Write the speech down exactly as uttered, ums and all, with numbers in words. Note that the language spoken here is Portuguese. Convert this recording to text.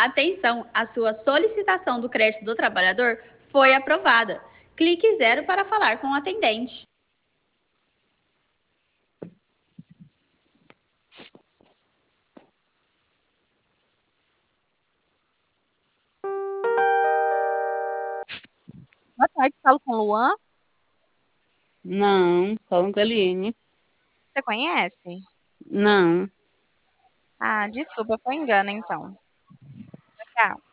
Atenção, a sua solicitação do crédito do trabalhador foi aprovada. Clique zero para falar com o atendente. Boa tarde, falo com o Luan. Não, falando com a Eliane. Você conhece? Não. Ah, desculpa, foi engano então. Tchau.